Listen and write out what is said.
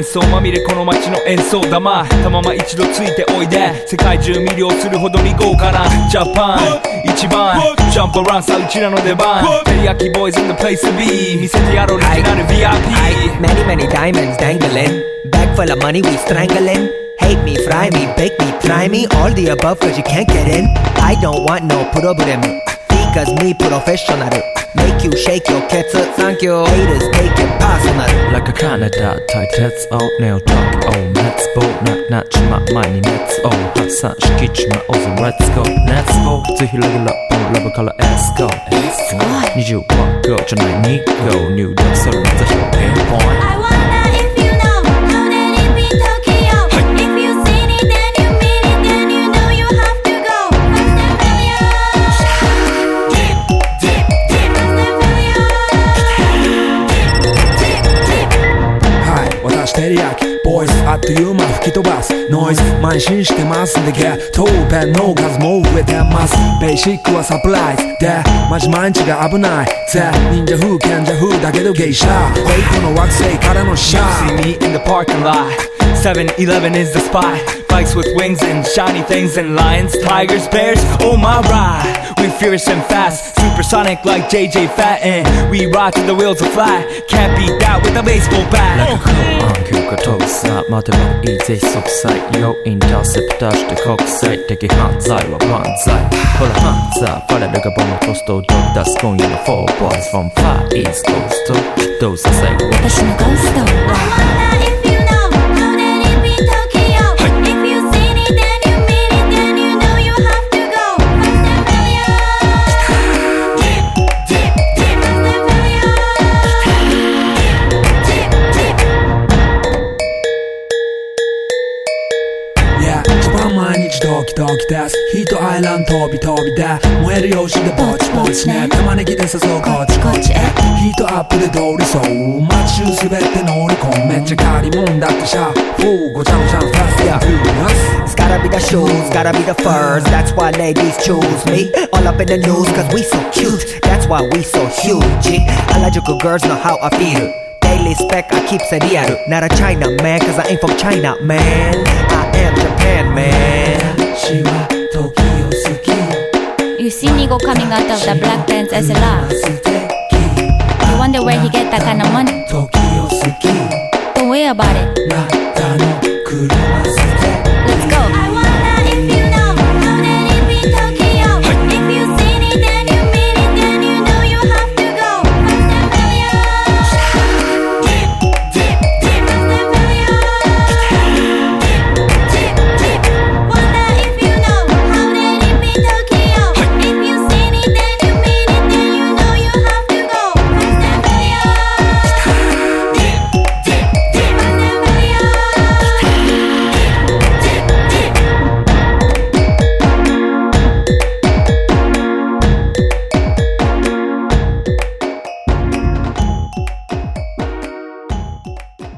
想まみれこの街の演奏玉たまま一度ついておいで世界中魅了するほどに豪華なジャパン一番ジャンプランさうちらの出番テリヤキボーイズ in the place to be 見せてやろうオリジナル VIP Many many diamonds dangling Bag full of money we strangling Hate me, fry me, bake me, try me All the above cause you can't get in I don't want no problem Because me professional Make you shake your cats Thank you Haters take it personal Like a Canada 対鉄をネオトークを熱望なちま前に熱を発散しきちまおうぜ Let's go Let's go ぜひレギュラーラブから Let's go 20万個じゃない2個入力する雑誌をピンポイント I wonder if you know How did it be Tokyo If you seen it then you mean it Then you know you have to go 私テリヤキボイスあっという間吹き飛ばすノイズ慢心してますんでゲットペンの数も増えてますベーシックはサプライズでマジ毎日が危ないぜ忍者風賢者風だけど芸者フェイクの惑星からのシャー See me in the parking lot 7-Eleven is the spot Bikes with wings and shiny things and lions, tigers, bears, oh my ride We fierce and fast, supersonic like JJ Fat And we ride till the wheels are flat Can't beat that with a baseball bat Like a cool on 急化飛ぶさ待てばいいぜ即歳よインターセプターして国際的犯罪は万歳ほらハンザーファレルがボムトストをドッ出す今夜の4 boys from Far East Coast どうさせ私のゴースト I wonder if you know How did it be Tokyo If you seen it then you mean it Then you know you have to go Yeah 一番毎日ドキドキですヒートアイランド飛び飛びで燃える用紙でぼちぼちね玉ねぎで誘うこっちこっちへヒートアップで通りそう街中すべて乗り込むめっちゃ借りもんだってシャフごちゃごちゃファストやフー It's gotta be the shoes, gotta be the furs That's why ladies choose me All up in the news cause we so cute That's why we so huge Harajuku girls know how I feel Daily spec I keep it real Not a China man cause I ain't from China man I am Japan man 私は時を好き You see Nigo coming out of the black pants as a laugh You wonder where he get that kind of money 時を好き Don't worry about it